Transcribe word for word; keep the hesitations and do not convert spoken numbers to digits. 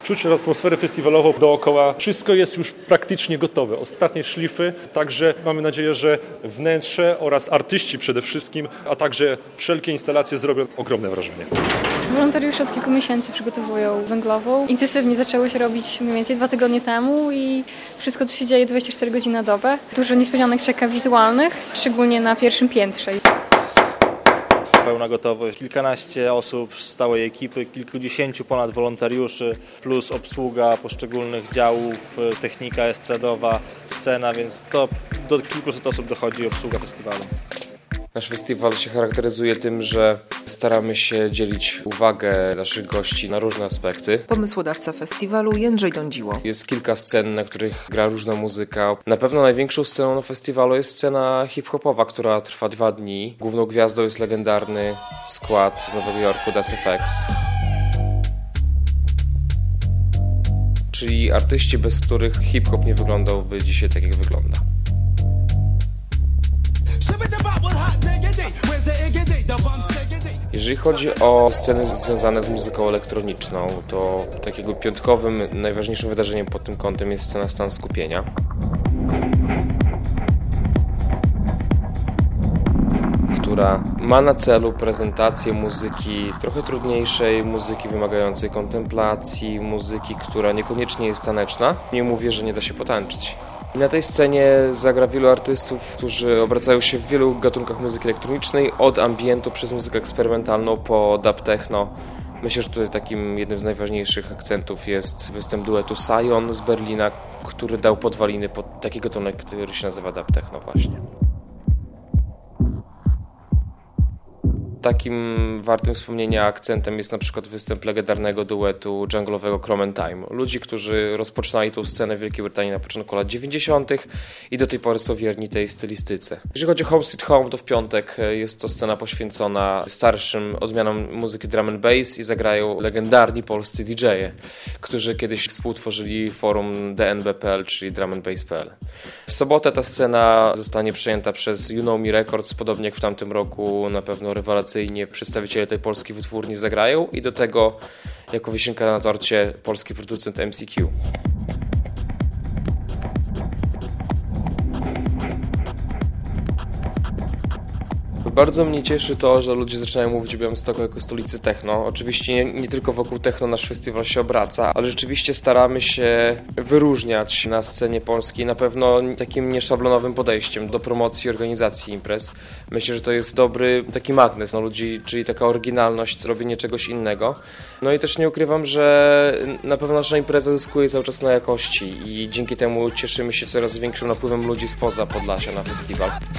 Czuć atmosferę festiwalową dookoła. Wszystko jest już praktycznie gotowe. Ostatnie szlify. Także mamy nadzieję, że wnętrze oraz artyści przede wszystkim, a także wszelkie instalacje zrobią ogromne wrażenie. Wolontariusze od kilku miesięcy przygotowują węglową. Intensywnie zaczęło się robić mniej więcej dwa tygodnie temu i wszystko tu się dzieje dwadzieścia cztery godziny na dobę. Dużo niespodzianek czeka wizualnych, szczególnie na pierwszym piętrze. Pełna gotowość, kilkanaście osób z stałej ekipy, kilkudziesięciu ponad wolontariuszy, plus obsługa poszczególnych działów, technika estradowa, scena, więc to do kilkuset osób dochodzi obsługa festiwalu. Nasz festiwal się charakteryzuje tym, że staramy się dzielić uwagę naszych gości na różne aspekty. Pomysłodawca festiwalu Jędrzej Dądziło. Jest kilka scen, na których gra różna muzyka. Na pewno największą sceną na festiwalu jest scena hip-hopowa, która trwa dwa dni. Główną gwiazdą jest legendarny skład Nowego Jorku Das F X. Czyli artyści, bez których hip-hop nie wyglądałby dzisiaj tak, jak wygląda. Jeżeli chodzi o sceny związane z muzyką elektroniczną, to takiego piątkowym, najważniejszym wydarzeniem pod tym kątem jest scena Stan Skupienia. Która ma na celu prezentację muzyki trochę trudniejszej, muzyki wymagającej kontemplacji, muzyki, która niekoniecznie jest taneczna. Nie mówię, że nie da się potańczyć. I na tej scenie zagra wielu artystów, którzy obracają się w wielu gatunkach muzyki elektronicznej, od ambientu przez muzykę eksperymentalną po dub techno. Myślę, że tutaj takim jednym z najważniejszych akcentów jest występ duetu Sion z Berlina, który dał podwaliny pod taki gatunek, który się nazywa dub techno właśnie. Takim wartym wspomnienia akcentem jest na przykład występ legendarnego duetu dżunglowego Chrome Time. Ludzi, którzy rozpoczynali tą scenę w Wielkiej Brytanii na początku lat dziewięćdziesiątych i do tej pory są wierni tej stylistyce. Jeżeli chodzi o Home Sweet Home, to w piątek jest to scena poświęcona starszym odmianom muzyki drum and bass i zagrają legendarni polscy D J e, którzy kiedyś współtworzyli forum D N B kropka P L, czyli drum and bass kropka P L. W sobotę ta scena zostanie przejęta przez You Know Me Records, podobnie jak w tamtym roku na pewno rewelacyjnie przedstawiciele tej polskiej wytwórni zagrają i do tego jako wisienka na torcie polski producent M C Q. Bardzo mnie cieszy to, że ludzie zaczynają mówić o Białymstoku jako stolicy techno. Oczywiście nie, nie tylko wokół techno nasz festiwal się obraca, ale rzeczywiście staramy się wyróżniać na scenie polskiej na pewno takim nieszablonowym podejściem do promocji i organizacji imprez. Myślę, że to jest dobry taki magnes na ludzi, czyli taka oryginalność, robienie czegoś innego. No i też nie ukrywam, że na pewno nasza impreza zyskuje cały czas na jakości i dzięki temu cieszymy się coraz większym napływem ludzi spoza Podlasia na festiwal.